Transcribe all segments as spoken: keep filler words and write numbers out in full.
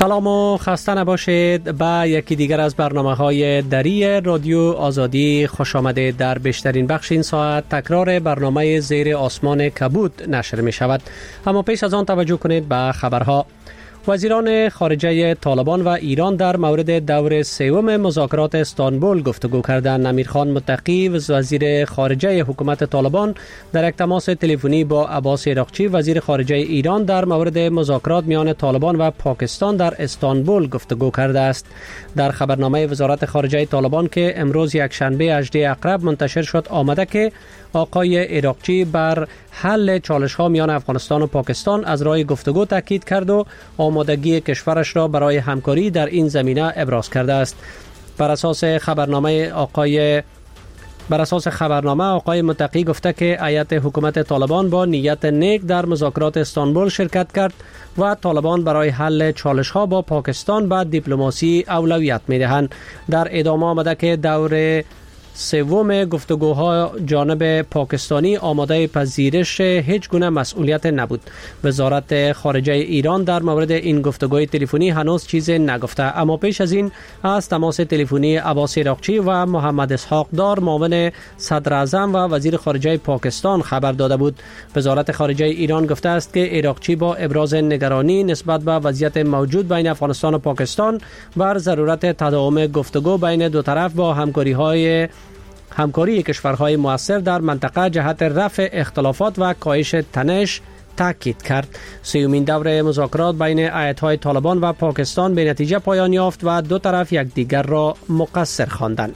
سلام و خسته نباشید. به یکی دیگر از برنامه‌های دری رادیو آزادی خوش آمدید. در بیشترین بخش این ساعت تکرار برنامه زیر آسمان کبود نشر می شود. اما پیش از آن توجه کنید به خبرها. وزیران خارجه طالبان و ایران در مورد دور سوم مذاکرات استانبول گفتگو کردند. امیرخان متقی وزیر خارجه حکومت طالبان در یک تماس تلفنی با عباس عراقچی وزیر خارجه ایران در مورد مذاکرات میان طالبان و پاکستان در استانبول گفتگو کرده است. در خبرنامه وزارت خارجه طالبان که امروز یک شنبه هجدهم اکتبر منتشر شد آمده که آقای عراقچی بر حل چالش ها میان افغانستان و پاکستان از راه گفتگو تاکید کرد و آمادگی کشورش را برای همکاری در این زمینه ابراز کرده است. بر اساس خبرنامه آقای بر اساس خبرنامه آقای متقی گفته که هیئت حکومت طالبان با نیت نیک در مذاکرات استانبول شرکت کرد و طالبان برای حل چالش ها با پاکستان به دیپلماسی اولویت می دهند. در ادامه آمده که دور سوم گفتگوها جانب پاکستانی آماده پذیرش هیچ گونه مسئولیت نبود. وزارت خارجه ایران در مورد این گفتگوی تلفنی هنوز چیزی نگفته، اما پیش از این از تماس تلفنی عباس عراقچی و محمد اسحاق دار معاون صدر اعظم و وزیر خارجه پاکستان خبر داده بود. وزارت خارجه ایران گفته است که عراقچی با ابراز نگرانی نسبت به وضعیت موجود بین افغانستان و پاکستان بر ضرورت تداوم گفتگو بین دو طرف با همکاری های همکاری کشورهای مؤثر در منطقه جهت رفع اختلافات و کاهش تنش تاکید کرد. سیومین دور مذاکرات بین هیئت‌های طالبان و پاکستان به نتیجه پایان یافت و دو طرف یکدیگر را مقصر خواندند.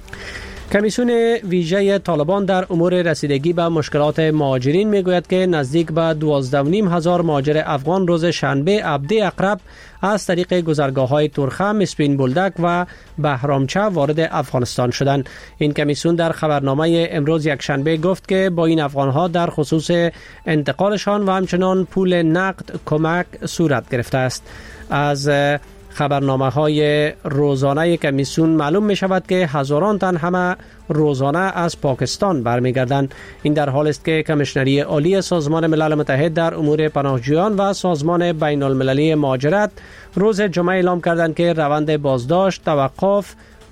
کمیسیون ویژه طالبان در امور رسیدگی به مشکلات مهاجرین میگوید که نزدیک به دوازده و نیم هزار مهاجر افغان روز شنبه هفدهم اکتبر از طریق گذرگاه‌های تورخم، اسپین بولدک و بهرامچه وارد افغانستان شدند. این کمیسیون در خبرنامه امروز یک شنبه گفت که با این افغان‌ها در خصوص انتقالشان و همچنان پول نقد کمک صورت گرفته است. از خبرنامه های روزانه کمیسیون معلوم می شود که هزاران تن همه روزانه از پاکستان برمیگردند. این در حال است که کمیشنری عالی سازمان ملل متحد در امور پناهجویان و سازمان بین المللی مهاجرت روز جمعه اعلام کردند که روند بازداشت، توقف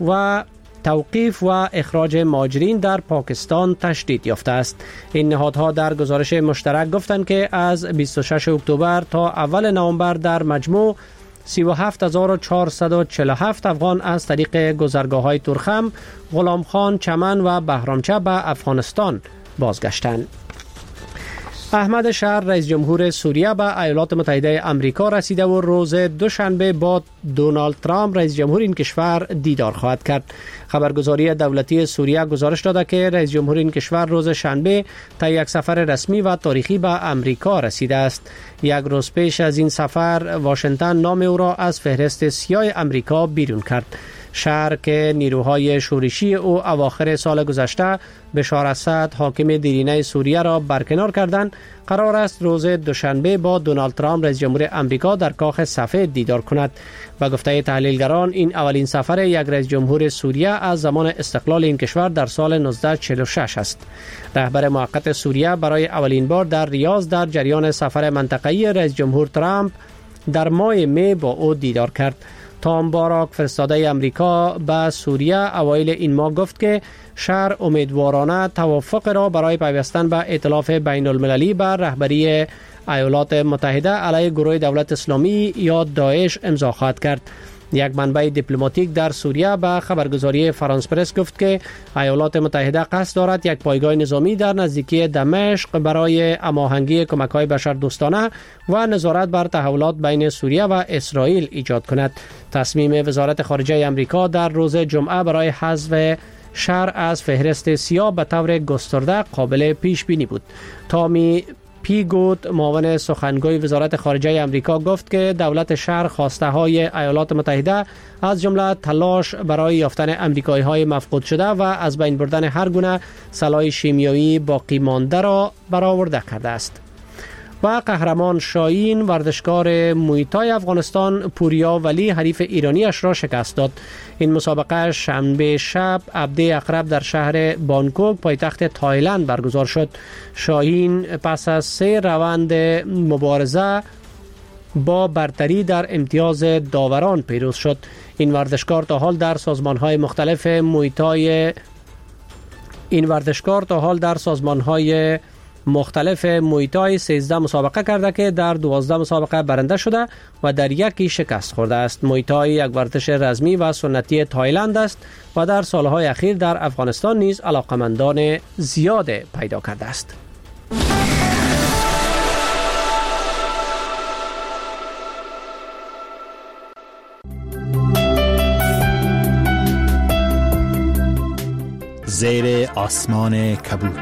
و توقیف و اخراج مهاجرین در پاکستان تشدید یافته است. این نهادها در گزارش مشترک گفتند که از بیست و ششم اکتبر تا اول نوامبر در مجموع سی و هفت هزار و چهارصد و چهل و هفت افغان از طریق گذرگاه‌های تورخم، غلامخان، چمن و بهرامچه به افغانستان بازگشتند. احمد شهر رئیس جمهور سوریه به ایالات متحده آمریکا رسیده و روز دوشنبه با دونالد ترامپ رئیس جمهور این کشور دیدار خواهد کرد. خبرگزاری دولتی سوریه گزارش داده که رئیس جمهور این کشور روز شنبه تا یک سفر رسمی و تاریخی به آمریکا رسیده است. یک روز پیش از این سفر واشنگتن نام او را از فهرست سیاه آمریکا بیرون کرد. شهر که نیروهای شورشی او اواخر سال گذشته بشار اسد حاکم دیرینه سوریه را برکنار کردند، قرار است روز دوشنبه با دونالد ترامپ رئیس جمهور آمریکا در کاخ سفید دیدار کند. به گفته تحلیلگران این اولین سفر یک رئیس جمهور سوریه از زمان استقلال این کشور در سال نوزده چهل و شش است. رهبر موقت سوریه برای اولین بار در ریاض در جریان سفر منطقه‌ای رئیس جمهور ترامپ در ماه می با او دیدار کرد. تام باراک فرستاده امریکا به سوریه اوایل این ماه گفت که شهر امیدوارانه توافق را برای پیوستن به ائتلاف بین المللی بر رهبری ایالات متحده علیه گروه دولت اسلامی یا داعش امضا خواهد کرد. یک منبع دیپلماتیک در سوریه به خبرگزاری فرانس پرس گفت که ایالات متحده قصد دارد یک پایگاه نظامی در نزدیکی دمشق برای هماهنگی کمک‌های بشردوستانه و نظارت بر تحولات بین سوریه و اسرائیل ایجاد کند. تصمیم وزارت خارجه آمریکا در روز جمعه برای حذف شهر از فهرست سیاه به طور گسترده قابل پیش بینی بود. تامی پیگوت معاون سخنگوی وزارت خارجه آمریکا گفت که دولت شهر خواسته های ایالات متحده از جمله تلاش برای یافتن امریکایی های مفقود شده و از بین بردن هر گونه سلاح شیمیایی باقی مانده را برآورده کرده است. و قهرمان شاهین ورزشکار مویتای افغانستان پوریا ولی حریف ایرانیش را شکست داد. این مسابقه شنبه شب هفدهم اکتبر در شهر بانکوک پایتخت تایلند برگزار شد. شاهین پس از سه روند مبارزه با برتری در امتیاز داوران پیروز شد. این ورزشکار تا حال در سازمان‌های مختلف مویتای این ورزشکار تا حال در سازمان‌های مختلف مویتای سیزده مسابقه کرده که در دوازده مسابقه برنده شده و در یکی شکست خورده است. مویتای یک ورزش رسمی و سنتی تایلند است و در سالهای اخیر در افغانستان نیز علاقمندان زیاد پیدا کرده است. زیر آسمان کبود.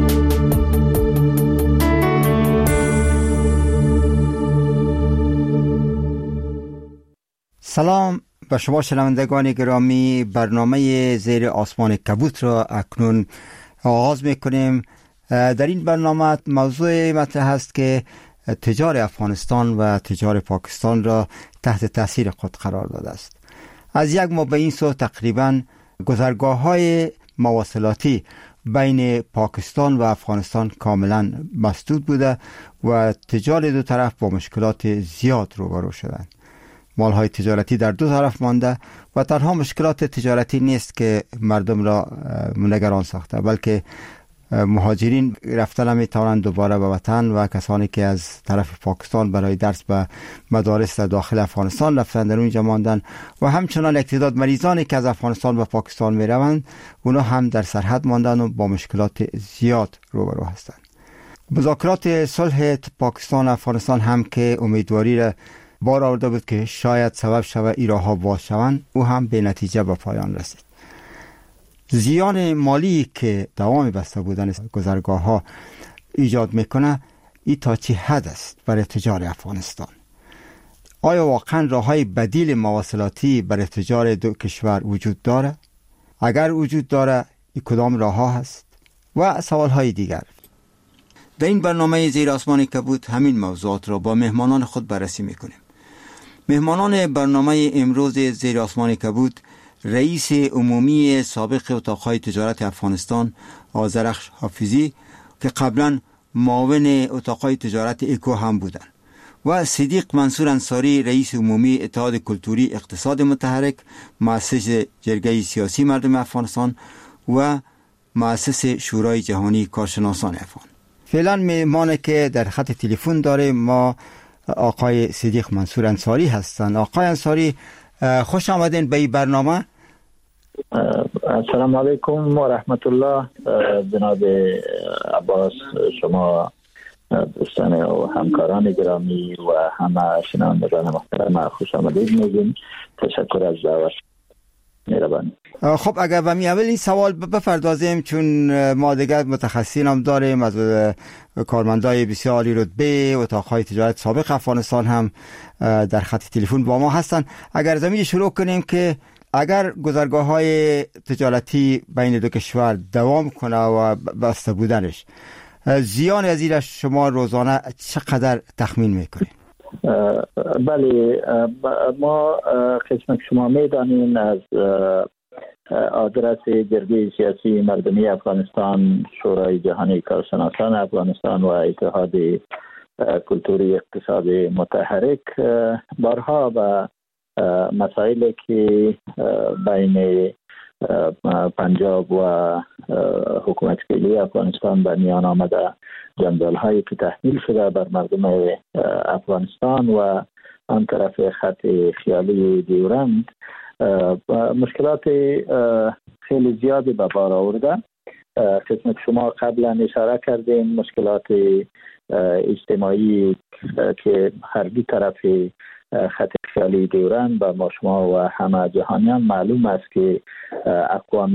سلام به شما شنوندگان گرامی. برنامه زیر آسمان کبوت را اکنون آغاز میکنیم. در این برنامه موضوع مطرح است که تجار افغانستان و تجار پاکستان را تحت تاثیر خود قرار داده است. از یک ماه به این سو تقریبا گذرگاه های مواصلاتی بین پاکستان و افغانستان کاملا مسدود بوده و تجار دو طرف با مشکلات زیاد روبرو شدند. مالهای تجارتی در دو طرف مانده و تنها مشکلات تجارتی نیست که مردم را نگران ساخته، بلکه مهاجرین رفتن هم میتوانند دوباره به وطن و کسانی که از طرف پاکستان برای درس به مدارس در داخل افغانستان رفتن در اونجا ماندن و همچنان یک تعداد مریضانی که از افغانستان به پاکستان میروند اونا هم در سرحد ماندن و با مشکلات زیاد روبرو هستند. مذاکرات صلح پاکستان و افغانستان هم که امیدواری را بار آورده بود که شاید سبب شود ای راه‌ها باز شوند، او هم به نتیجه به پایان رسید. زیان مالی که دوام بسته بودن گذرگاه ها ایجاد میکنه ای تا چه حد است برای تجار افغانستان؟ آیا واقعا راه های بدیل مواصلاتی برای تجار دو کشور وجود داره؟ اگر وجود داره ای کدام راه ها هست؟ و سوال های دیگر. در این برنامه زیر آسمان کبوت همین موضوعات را با مهمانان خود بررسی میکنیم. مهمانان برنامه امروز زیر آسمان کبوت رئیس عمومی سابق اتاقهای تجارت افغانستان آذرخش حافظی که قبلا معاون اتاقهای تجارت اکو هم بودند و صدیق منصور انصاری رئیس عمومی اتحاد کلتوری اقتصاد متحرک، مؤسس جرگه سیاسی مردم افغانستان و مؤسس شورای جهانی کارشناسان افغان. فعلا مهمانی که در خط تلفن داره ما آقای صدیق منصور انصاری هستند. آقای انصاری خوش آمدین به این برنامه. السلام علیکم و رحمت الله. جناب عباس، شما دوستان و همکاران گرامی و همه شنوندگان محترم خوش آمدید میگیم. تشکر از دعوت. مهربانی. خب اگر به می اول این سوال بپردازیم، چون ما دیگر متخصصین هم داریم از کارمندای بسیاری رتبه اتاقهای تجارت سابق افغانستان هم در خط تلفن با ما هستن. اگر زمین شروع کنیم که اگر گذرگاه های تجارتی بین دو کشور دوام کنه و بسته بودنش، زیان از این شما روزانه چقدر تخمین میکنید؟ بله، ما قسمت شما میدانیم از آدرس جرگه سیاسی مردمی افغانستان، شورای جهانی کارشناسان افغانستان و اتحاد کلتوری اقتصاد متحرک بارها و مسائلی که بین پنجاب و حکومت فعلی افغانستان به میان آمده، جنجال هایی که تحمیل شده بر مردم افغانستان و آن طرف خط خیالی دیورند، مشکلات خیلی زیادی به بار آورده. خدمت شما قبلا اشاره کردیم مشکلات اجتماعی که هر دو طرف خط خیالی دیورند با ما شما و همه جهانیان معلوم است که اقوام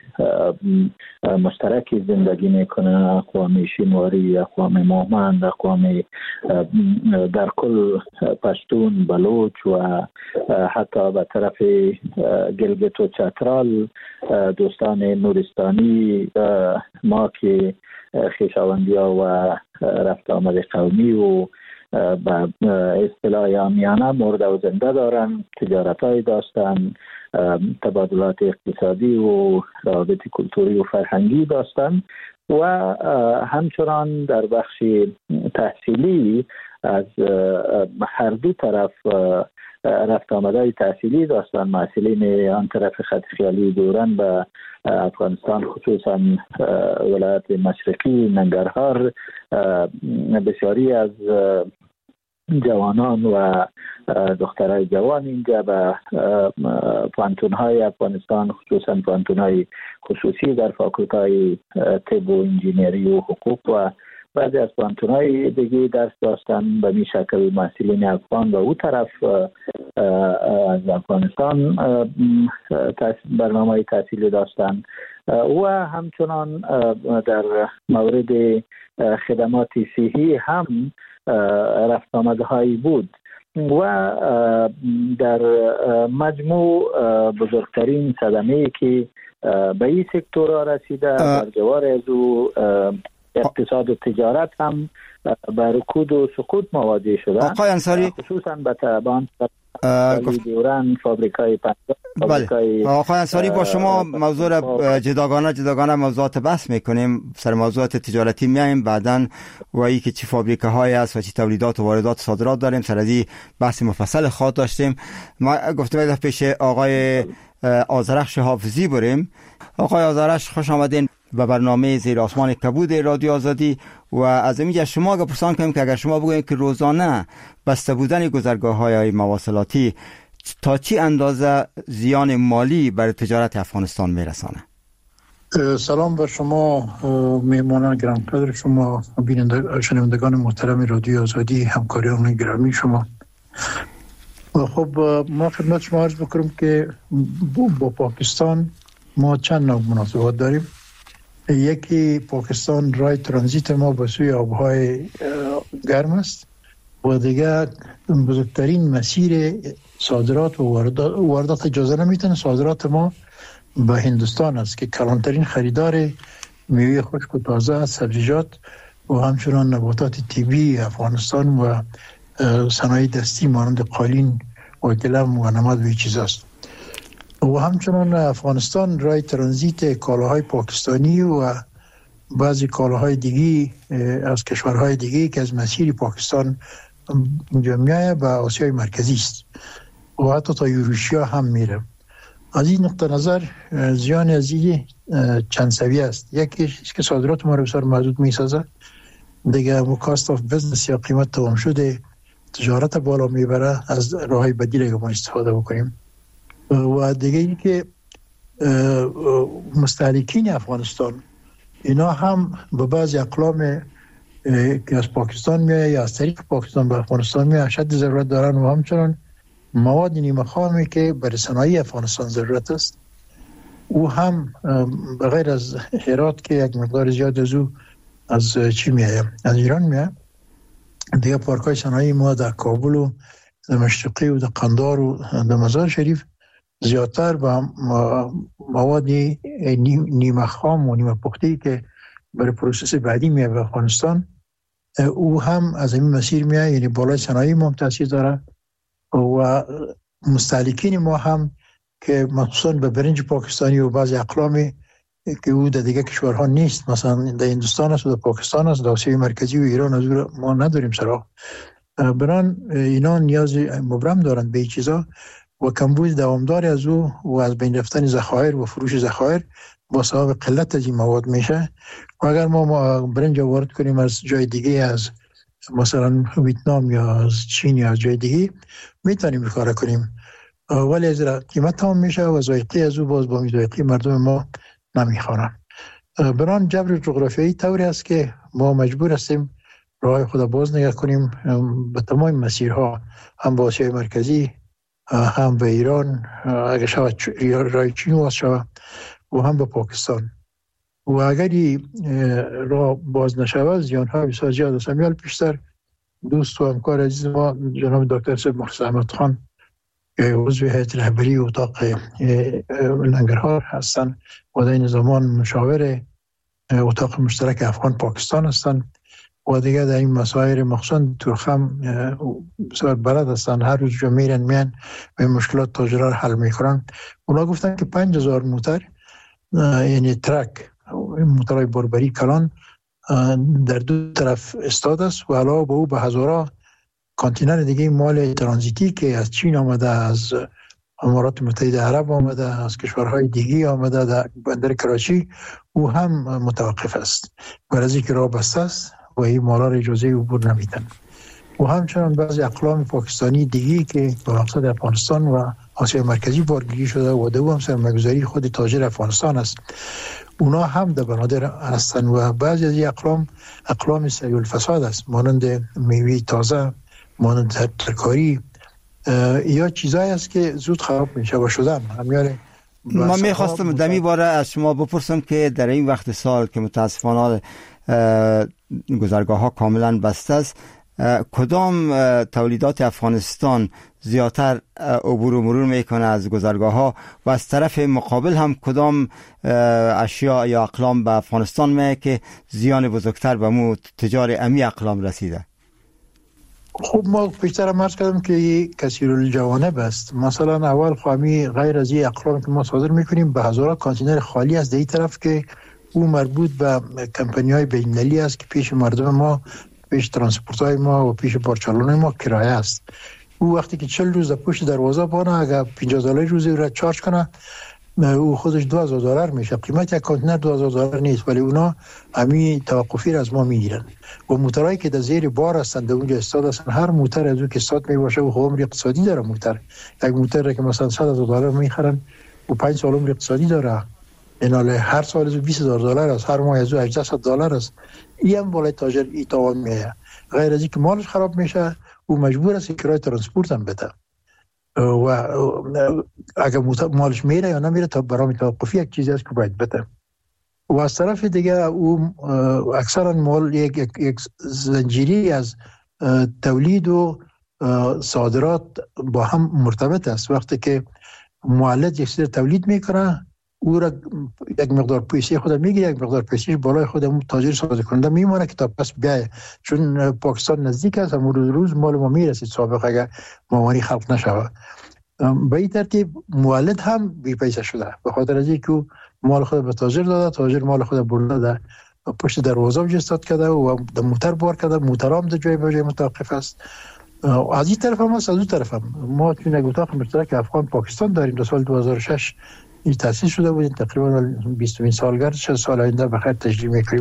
مشترکی زندگی میکنه، اقوام شینواری، اقوام مومند، اقوام در کل پشتون، بلوچ و حتی به طرف گلگت و چترال دوستان نورستانی ما که خویشاوندی ها و رفت آمد قومی و به اصطلاح عامیانه مرده و زنده دارن، تجارت های داشتن، تبادلات اقتصادی و روابط کلتوری و فرهنگی داشتن و همچنان در بخش تحصیلی از هر دو طرف رفت آمدهای تحصیلی داشتن. محصلین آن طرف خط خیالی دوران به افغانستان، خصوصا ولایت مشرقی ننگرهار، بسیاری از جوانان و دخترای جوان اینجا به پانتون‌های افغانستان، خصوصا پانتون‌های خصوصی در فاکولت‌های طب و انجینری و حقوق و بعضی از پانتون‌های دیگه درس داشتن. به می شکل محصلین افغان و او طرف از افغانستان برنامه تحصیلی داشتن و همچنان در مورد خدمات صحی هم رفت آمدهایی بود و در مجموع بزرگترین صدمه‌ای که به این سکتور رسیده در جوار از او اقتصاد و تجارت هم بر رکود و سقوط مواجه شده. آقای انصاری، خصوصا به تبان دوران فابریکای بله. آقای انصاری، با شما موضوع را جداگانه جداگانه موضوعات بحث میکنیم، سر موضوعات تجارتی میایم بعداً و ای که چی فابریکه های است و چی تولیدات و واردات صادرات داریم، سر از این بحث مفصل خواهد داشتیم. ما گفتم پیش آقای آذرخش حافظی بریم. آقای آذرخش، خوش آمدین به برنامه زیر آسمان کبود رادیو آزادی. و از اینجا شما اگه پرسان کنیم که اگر شما بگویید که روزانه بسته بودن گذرگاه‌های مواصلاتی تا چی اندازه زیان مالی بر تجارت افغانستان میرسانه؟ سلام بر شما میهمانان گرانقدر شما، بیننده شنوندگان محترم رادیو آزادی، همکاریان گرامی شما. خب ما خدمت شما عرض بکنم که با پاکستان ما چند نوع مناسبات داریم. یکی پاکستان رای ترانزیت ما به سوی آبهای گرم است و دیگه بزرگترین مسیر صادرات و واردات اجازه نمیتونه. صادرات ما به هندوستان است که کلانترین خریدار میوه خشک و تازه، سبزیجات و همچنان نباتات طبی افغانستان و صنایع دستی مانند قالین و گلم و نمد و این چیزاست. و همچنان افغانستان رای ترانزیت کالاهای پاکستانی و بعضی کالاهای دیگی از کشورهای دیگی که از مسیر پاکستان اینجا میایه به آسیای مرکزی است و حتی تا یوروشیا هم میره. از این نقطه نظر زیان از این چند سویه است. یکیش که صادرات ما رو بسیار محدود میسازه، دیگه کاست آف بزنس یا قیمت تمام شده تجارت بالا میبره، از راههای بدیل که ما استفاده بکنیم. و دیگه این که مستهلکین افغانستان اینا هم به بعضی اقلام که از پاکستان میاد یا از طریق پاکستان به افغانستان میاد شد ضرورت دارن و همچنان مواد نیمه خامی که برای صنایع افغانستان ضرورت است. او هم بغیر از هرات که یک مقدار زیاد از او از چی میاد، از ایران میاد، دیگه پارکای صنایع ما در کابل و در مشرقی و در قندار و در مزار شریف زیادتر با مواد نیمه خام و نیمه پختی که برای پروسس بعدی میاد به افغانستان، او هم از این مسیر میاد، یعنی بالای صنایع ما هم تاثیر داره. و مستهلکین ما هم که مخصوصا به برنج پاکستانی و بعضی اقلامی که او در دیگه کشورها نیست، مثلا در هندوستان است و در پاکستان است، در آسیای مرکزی و ایران از ما نداریم سراغ، بران اینا نیاز مبرم دارند به این چیزا و کمبود دوامدار از او و از بین رفتن ذخایر و فروش ذخایر با سبب قلت از این مواد میشه. و اگر ما برنج وارد کنیم از جای دیگه، از مثلا ویتنام یا از چین یا از جای دیگه، میتونیم کار کنیم، ولی از قیمت هم میشه و ذائقه از او باز با ذائقه مردم ما نمیخورن. بران جبر جغرافیایی طوری است که ما مجبور هستیم راه خود باز نگاه کنیم به تمام مسیرها، هم با آسیای مرکزی، هم به ایران اگر شود راه چین باز شود و هم به پاکستان. و اگر راه باز نشود زیان‌ها بسیار زیاد است. میال پیشتر دوست و همکار عزیز ما جناب دکتر سید محسن احمد خان که عضو هیئت رهبری اتاق ننگرهار هستند و در این زمان مشاور اتاق مشترک افغان پاکستان هستند و دیگه در این مسائل مخصوصا تورخم بسیار بلد هستند، هر روز جو میرن میان و مشکلات تاجرها رو حل میکنن. اونا گفتن که پنج هزار موتر یعنی ترک موترهای بربری کلان در دو طرف استاد است و علاوه به او به هزارها کانتینر دیگه مال ترانزیتی که از چین آمده، از امارات متحده عرب آمده، از کشورهای دیگه آمده در بندر کراچی، او هم متوقف است. برای اینکه راه بسته است و این مالا را اجازه عبور نمیدن. و همچنان بعضی اقلام پاکستانی دیگه که به مقصد افغانستان و آسیا مرکزی بارگیری شده و دو هم سرمایه‌گذاری خود تاجر افغانستان است، اونا هم در بنادر هستن و بعضی از این اقلام اقلام سریع الفساد است، مانند میوه تازه، مانند ترکاری، یا چیزایی است که زود خراب میشه و شدن همیاره. ما میخواستم دمی باره از شما بپرسم که در این وقت سال که متاسفانه گذرگاه ها کاملا بسته است، کدام تولیدات افغانستان زیادتر عبور و مرور میکنه از گذرگاه ها و از طرف مقابل هم کدام اشیاء یا اقلام به افغانستان میه که زیان بزرگتر به مو تجار امی اقلام رسیده؟ خب ما پیشتر هم عرض کردم که کثیر الجوانب است. مثلا اول خوامی غیر از این اقلام که ما صادر میکنیم به هزاران کانتینر خالی از این طرف که او مربوط به کمپانی های بین‌المللی است که پیش مردم ما، پیش ترانسپورت های ما و پیش بارچالان ما کرایه است. او وقتی که چهل روز پشت دروازه بانه، اگر پنجاه دلار روزی را چارج کنه، او خودش دو هزار دلار میشه. قیمت یک کانتینر دو هزار دلار نیست، ولی اونا همین توقفی را از ما میگیرن. و موترهایی که در زیر بار هستند، اونجا استاد هستند، هر موتر از اون که استاد میباشه و عمر اقتصادی داره. موتر یک موتر را که مثلا صد هزار دلار میخرن و پنج سال عمر اقتصادی داره، ایناله هر سال از بیست هزار دلار است، هر ماه از هجده دلار است. این هم بالای تاجر ای تاوان میه. غیر از اینکه مالش خراب میشه، او مجبور است کرایه ترانسپورت هم بده و اگر مالش میره یا نمیره تا برای توقفی یک چیزی است که باید بده. و از طرف دیگه او اکثرا مال یک, یک, یک زنجیری از تولید و صادرات با هم مرتبط است. وقتی که مولد یک چیز تولید میکنه، او را یک مقدار پیسه خود میگیره، یک مقدار پیسه بالای خود تاجر صادر کننده میمونه که تا پس بیایه. چون پاکستان نزدیک است، هم روز روز مال ما میرسید سابق اگر مامانی خلق نشود. به این ترتیب مولد هم بی پیسه شده، به خاطر از اینکه مال خود به تاجر داده، تاجر مال خود برده ده پشت دروازه جستاد کرده و در موتر بار کرده، موتر هم در جای به جای متوقف است. از این طرف هم است، از اون طرف هم. ما چون یک اتاق مشترک افغان پاکستان داریم، در سال دو هزار و شش این تأسیس شده بود، تقریبا بیستمین سالگرد شد. سال آینده بخیر تجربه میکنیم.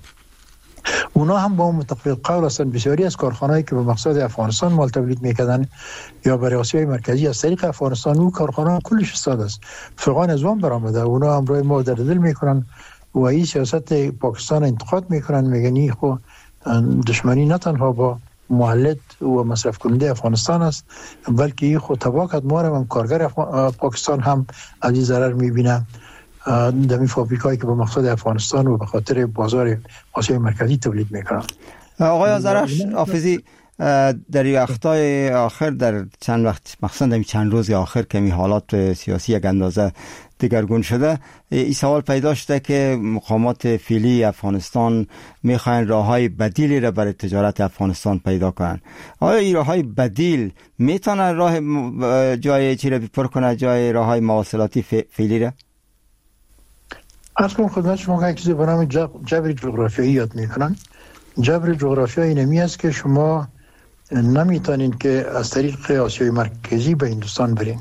اونا هم با متفق قول هستن. بسیاری از کارخانه‌ای که به مقصد افغانستان مال تولید میکردن یا برای آسیای مرکزی از طریق افغانستان، او کارخانه کلش استاد است، فقان از وام برآمده. اونا هم روی ما در دل میکنن و این سیاست پاکستان انتقاد میکنن، میگن این خو دشمنی نه تنها با مولد و مصرف کننده افغانستان است، بلکه این خود تباکت ما را هم کارگر پاکستان هم از این ضرر میبینه در این فابریکایی که به مقصد افغانستان و به خاطر بازار آسیای مرکزی تولید میکنن. آقای آذرخش حافظی، در این وقتای آخر، در چند وقت مخصوصا در چند روز آخر که می حالات سیاسی یک اندازه دگرگون شده، این سوال پیدا شده که مقامات فعلی افغانستان میخواین راههای بدیلی را برای تجارت افغانستان پیدا کنن. آیا این راههای بدیل میتونه راه جای چی را پر کنه، جای راههای مواصلاتی فعلی را؟ اصلا خدمت شما یک چیزی به نام جبر جغرافیایی یاد میکنن. جبر جغرافیایی نمی است که شما نمیتونین که از طریق آسیای مرکزی به هندوستان برین.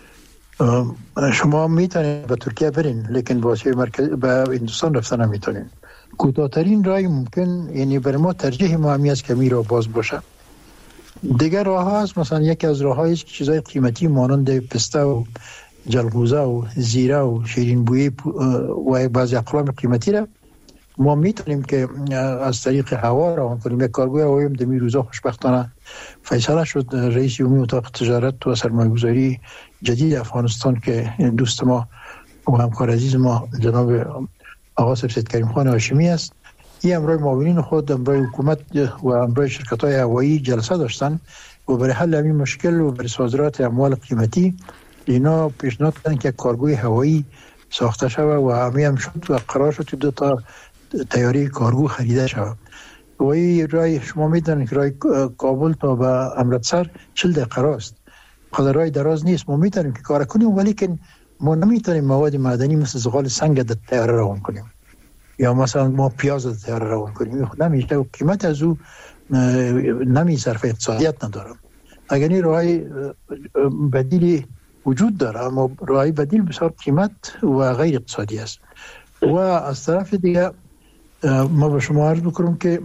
شما میتونین به ترکیه برین، لیکن به آسیای مرکزی به هندوستان رفتن نمیتونین. کوتاه‌ترین راه ممکن، یعنی برای ما ترجیح ما همی است که می را باز باشه. دیگر راه ها هست، مثلا یکی از راه هایی است که چیزای قیمتی مانند پسته و جلغوزه و زیره و شیرین بویی و بعضی اقلام قیمتی را ما میتونیم که از طریق هوا روان کنیم. یک کارگوی هوایی هم دمی روزا خوشبختانه فیصله شد. رئیس عمومی اتاق تجارت و سرمایه‌گذاری جدید افغانستان که دوست ما و همکار عزیز ما جناب آقا سید کریم خان هاشمی است، این امروی معاونین خود، امروی حکومت و امروی شرکت‌های هوایی جلسه داشتن و برای حل همین مشکل و برای صادرات اموال قیمتی اینا پیشنهاد کردن که کارگوی هوایی ساخته شود و همین هم شد و قرار شد دو تا تیاری کارگو خریده شود. و این رای شما میدونید که رای کابل تا به امرتسر چهل دقیقه است. خود رای دراز نیست. ما میتونیم که کار کنیم، ولی که ما نمیتونیم مواد معدنی مثل زغال سنگ در تیاره روان کنیم یا مثلا ما پیاز در تیاره روان کنیم. نمیشه و قیمت از او نمی صرف اقتصادیت ندارم. اگر این راه بدیلی وجود داره، اما راه بدیل بسیار قیمت و غیر اقتصادی است. و از طرف دیگه ما به شما عرض بکنم که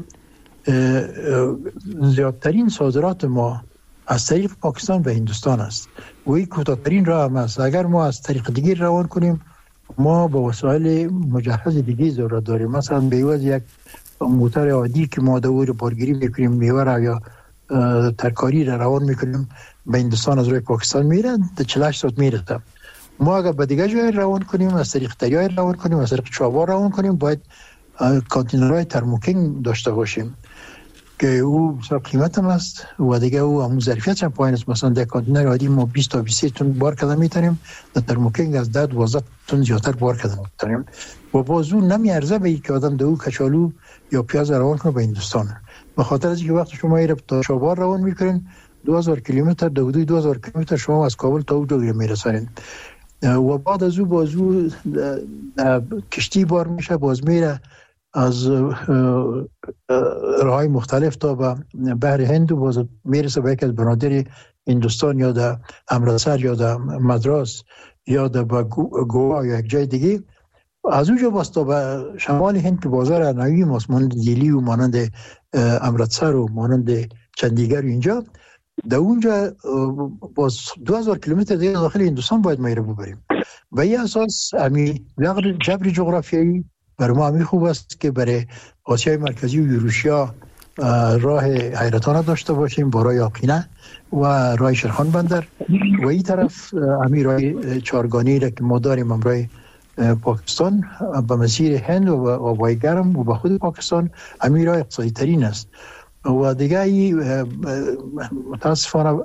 زیادترین صادرات ما از طریق پاکستان به هندوستان است و این کوتاه‌ترین راه هم است. اگر ما از طریق دیگه روان کنیم، ما با وسایل مجهز دیگه ضرورت داریم. مثلا به عوض یک موتر عادی که ما دور بارگیری میکنیم میوه را یا ترکاری را روان میکنیم به هندوستان، از روی پاکستان میره تا چهل و هشت ساعت میرسه. ما اگر به دیگه جای روان کنیم، از طریق دریای روان کنیم، از طریق چابهار روان کنیم، باید کانتینرهای ترموکینگ داشته باشیم که او بسیار قیمت هم است و دیگه او همون ظرفیت هم پایین است. مثلا در کانتینر عادی ما بیست تا بیست و سه تن بار کردن میتونیم، در ترموکینگ از ده تا دوازده تن زیادتر بار کردن میتونیم و باز اون نمیارزه به که آدم دو کچالو یا پیاز روان کنه به هندوستان. به خاطر از اینکه وقتی شما ایره تا چابهار روان میکنین دو هزار کیلومتر، دو دو هزار کیلومتر شما از کابل تا اونجا میرسونین و بعد از او باز او کشتی بار میشه، باز میره از راههای مختلف تا به بحر هند و باز میرسه به یک از بنادر هندوستان یا در امرتسر یا در مدراس یا در گوا یا یک جای دیگه. از اونجا باز تا به شمال هند که بازار نوی ماست، مانند دیلی و مانند امرتسر و مانند چندیگر و اینجا، در اونجا باز دو هزار کیلومتر دیگه داخل هندوستان باید ما رو ببریم. و این اساس امی جبر جغرافیایی برای ما همی خوب است که برای آسیای مرکزی و یوروشیا راه حیرتانه داشته باشیم با راه آقینه و راه شرخان بندر و این طرف همی راه چارگانی را که ما داریم همراه پاکستان به مسیر هند و آبای گرم و به خود پاکستان همی راه اقتصادی ترین است و دیگه ای متاسفانه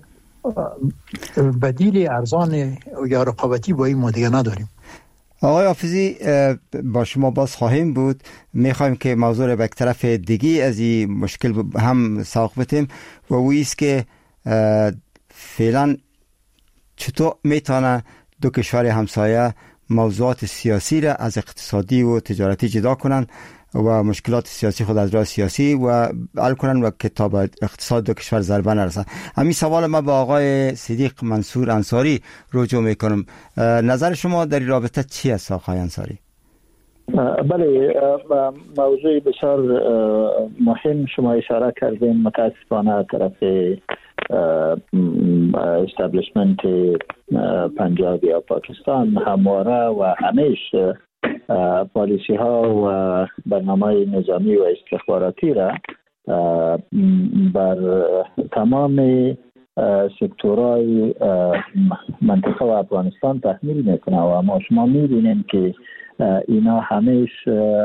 بدیل ارزان یا رقابتی با این ما دیگه نداریم. آقای حافظی، با شما باز خواهیم بود. میخوایم که موضوع را به یک طرف دیگی از این مشکل هم ساق بتیم و ویست که فعلا چطور میتونه دو کشور همسایه موضوعات سیاسی را از اقتصادی و تجارتی جدا کنن و مشکلات سیاسی خود از راه سیاسی و حل کنن و کتاب اقتصاد دو کشور ضربه نرسن. همین سوال ما با آقای صدیق منصور انصاری رجوع میکنم. نظر شما در این رابطه چی است آقای انصاری؟ بله، موضوع بسیار مهم شما اشاره کردین. متاسفانه طرف استابلیشمنت پنجاب یا پاکستان همواره و همیشه پالیسی ها و برنامه نظامی و استخباراتی را بر تمام سکتورهای منطقه و افغانستان تحمیل میکنه و ما شما میبینیم که اینا همیشه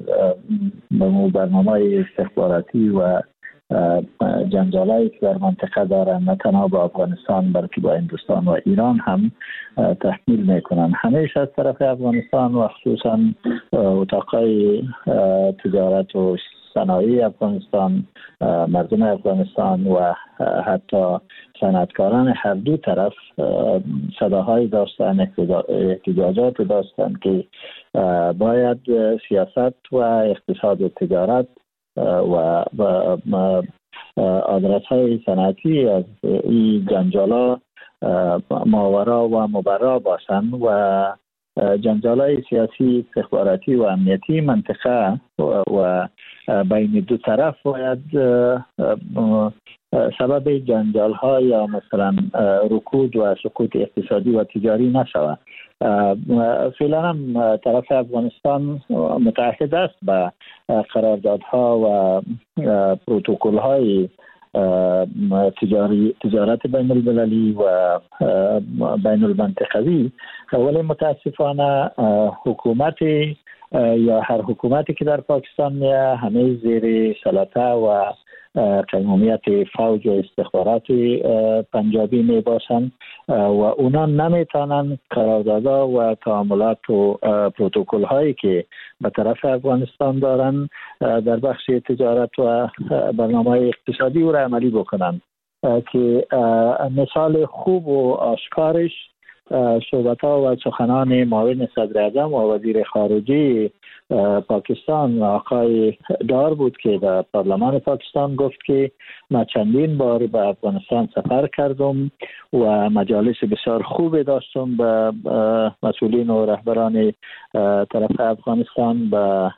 برنامه استخباراتی و جنجالایی که در منطقه دارن نه تنها با افغانستان بلکه با هندوستان و ایران هم تحمیل میکنن. همیشه از طرف افغانستان و خصوصا اتاقای تجارت و صنایع افغانستان، مردم افغانستان و حتی صنعتکاران هر دو طرف صداهای داشتن، احتجاجات داشتن که باید سیاست و اقتصاد و تجارت و آدرس های صنعتی از این جنجالا ماورا و مبرا باشند و جنجالای سیاسی، استخباراتی و امنیتی منطقه و بین دو طرف باید سبب جنجال ها یا مثلا رکود و سقوط اقتصادی و تجاری نشود. فعلا هم طرف افغانستان متعهد است به قراردادها و پروتکل های تجاری تجارت بین المللی و بین المنطقوی، ولی متاسفانه حکومت یا هر حکومتی که در پاکستان همه زیر سلطه و قیمومیت فوج و استخبارات پنجابی می باشند و اونا نمیتونن قراردادها و تعاملات و پروتکل هایی که به طرف افغانستان دارن در بخش تجارت و برنامه اقتصادی او را عملی بکنن. که مثال خوب و آشکارش صحبت‌ها و سخنان معاون صدر اعظم و وزیر خارجه پاکستان آقای دار بود که در پارلمان پاکستان گفت که من چندین بار به افغانستان سفر کردم و مجالس بسیار خوب داشتم به مسئولین و رهبران طرف افغانستان، به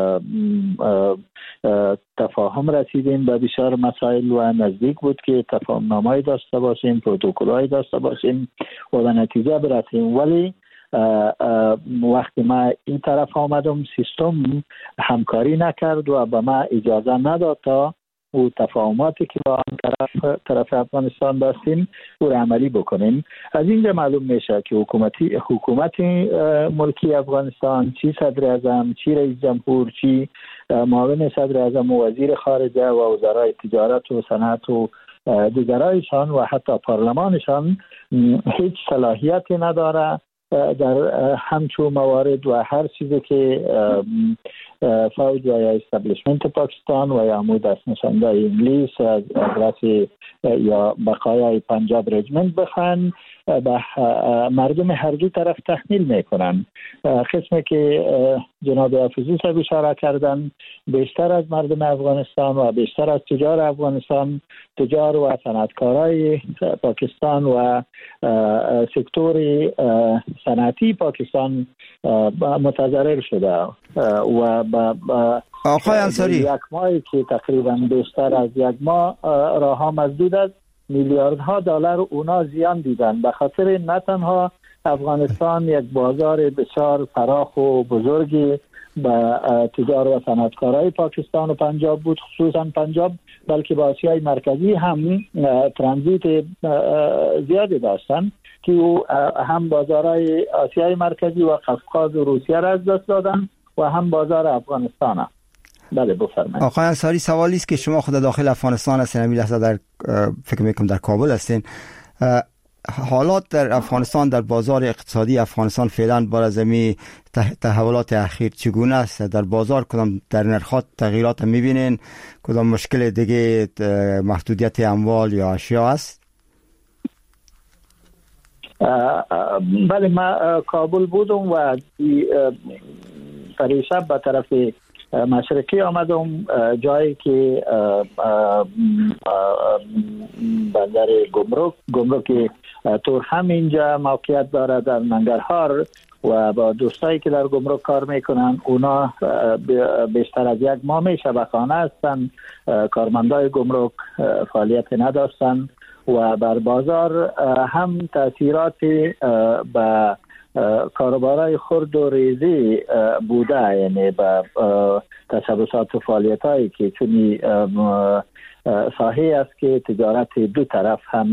تفاهم رسیدیم به بسیار مسائل و نزدیک بود که تفاهم نامه‌ای داشته باشیم، پروتکل‌هایی داشته باشیم و به نتیجه برسیم. ولی وقتی ما این طرف آمدم سیستم همکاری نکرد و به ما اجازه نداد تا او تفاهماتی که با آن طرف طرف افغانستان داشتیم او را عملی بکنیم. از اینجا معلوم میشه که حکومتی حکومت ملکی افغانستان، چی صدر اعظم، چی رئیس جمهور، چی معاون صدر اعظم و وزیر خارجه و وزرای تجارت و صنعت و دیگرایشان و حتی پارلمانشان هیچ صلاحیتی نداره در همچون موارد و هر چیزی که فوج یا استابلیشمنت پاکستان و یا مو دست نشانده انگلیس از ادرس یا بقایای پنجاب رجمنت بخوان به مردم هر دو طرف تحمیل میکنن. قسمی که جناب حافظی صاحب اشاره کردن، بیشتر از مردم افغانستان و بیشتر از تجار افغانستان، تجار و صنعتکارای پاکستان و سکتور صنعتی پاکستان متضرر شده و با آقای انصاری یک ماهی که تقریبا بیشتر از یک ماه راه مسدود است، میلیاردها دلار اونا زیان دیدن. به خاطر نه تنها افغانستان یک بازار بسیار فراخ و بزرگی به تجار و صنعتکارای پاکستان و پنجاب بود، خصوصا پنجاب، بلکه با آسیای مرکزی هم ترانزیت زیادی داشتن که هم بازارهای آسیای مرکزی و قفقاز و روسیه را از دست دادن و هم بازار افغانستان هم. بله بفرمایید. آقای انصاری، سوالی است که شما خود داخل افغانستان هستین، همین لحظه در فکر میکنم در کابل هستین، حالات در افغانستان، در بازار اقتصادی افغانستان فعلا بعد از این تحولات اخیر چگونه است؟ در بازار کدام در نرخات تغییرات میبینین؟ کدام مشکل دیگه محدودیت اموال یا اشیا است؟ بله، ما کابل بودم و پریشب به طرف مشرقی آمدم، جایی که بندر گمرک گمرک تورخم اینجا موقعیت دارد در ننگرهار و با دوستایی که در گمرک کار میکنن اونا بیشتر از یک ماه می شبکانه هستن، کارمندای گمرک فعالیت نداشتن و بر بازار هم تاثیرات به کاروبارای خرد و ریزی بوده، یعنی به تشبسات و فعالیت هایی که چونی ساحه است که تجارت دو طرف هم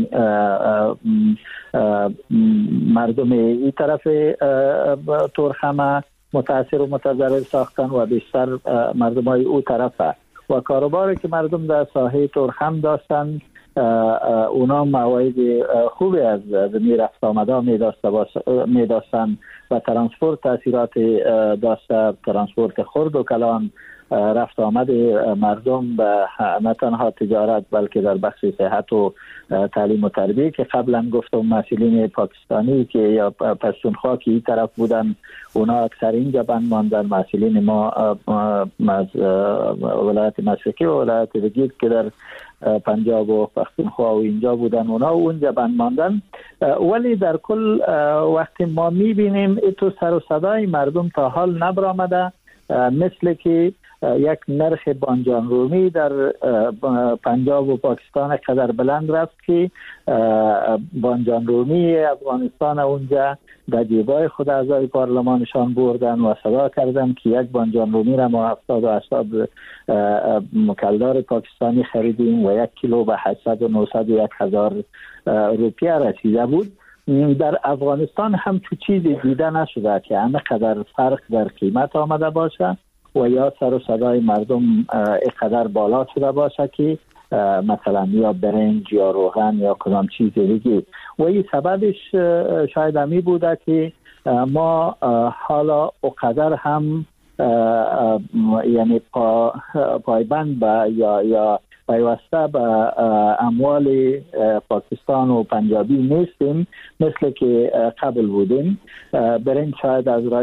مردم این طرف تورخم متاثر و متضرر ساختن و بیشتر مردم های او طرف و کاروباری که مردم در ساحه تورخم داشتن اونا موارد خوبی از زمین رفت آمده می داشتن و ترانسپورت تاثیرات داشته، ترانسپورت خرد و کلان، رفت آمد مردم به نه تنها تجارت بلکه در بخش صحت و تعلیم و تربیه که قبلا گفتم مسئولین پاکستانی که یا پشتونخوا که این طرف بودن اونا اکثر اینجا بند ماندن، مسئولین ما از ولایت مشرقی و ولایت دیگر که در پنجاب و پختونخوا و اینجا بودن اونا اونجا بند ماندن. ولی در کل وقتی ما میبینیم ایتو سر و صدای مردم تا حال نبرآمده، مثل که یک نرخ بانجان رومی در پنجاب و پاکستان قدر بلند رفت که بانجان رومی افغانستان اونجا در جیبای خود اعضای پارلمانشان بردن و صدا کردن که یک بانجان رومی را ما هفتاد و هشتاد کلدار پاکستانی خریدیم و یک کیلو به هشتصد و نهصد و یک هزار روپیه رسیده بود. در افغانستان هم تو چیزی دیده نشده که همه قدر فرق در قیمت آمده باشه و یا سر و صدای مردم اینقدر بالا شده باشه که مثلا یا برنج یا روغن یا کدام چیز دیگه. و این سببش شاید همی بوده که ما حالا اقدر هم یعنی پا پایبند با یا یا پیوسته به اموال پاکستان و پنجابی نیستیم مثل که قبل بودیم. برین شاید از راه